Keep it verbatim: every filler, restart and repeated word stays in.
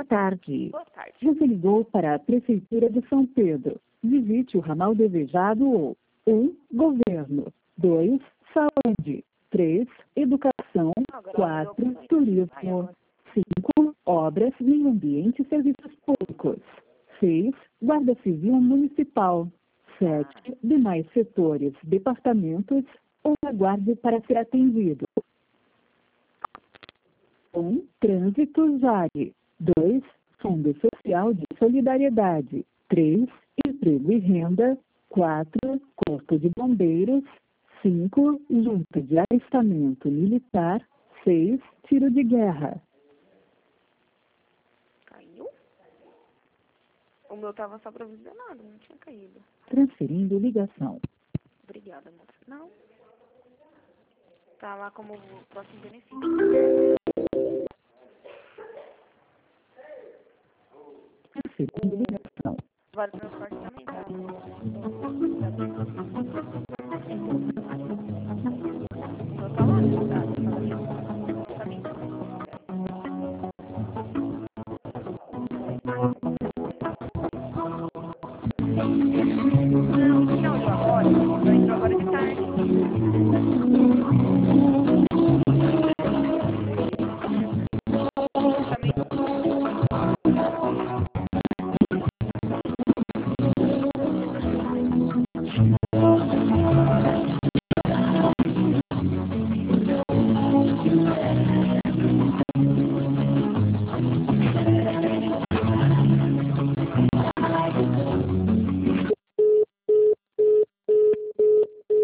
Boa tarde. Boa tarde. Você ligou para a Prefeitura de São Pedro. Visite o ramal desejado ou um Governo, dois Saúde, três Educação, quatro Turismo, cinco Obras, Meio Ambiente e Serviços Públicos, seis Guarda Civil Municipal, sete Demais setores, departamentos ou aguarde para ser atendido. um Trânsito Jale, dois Fundo Social de Solidariedade, três Emprego e Renda, quatro Corpo de Bombeiros, cinco Junta de Alistamento Militar, seis Tiro de Guerra. Caiu? O meu tava só provisionado, não tinha caído. Transferindo ligação. Obrigada, moça. Não. Tá lá como o próximo benefício. Transferindo ligação. Vale transporte também, tá?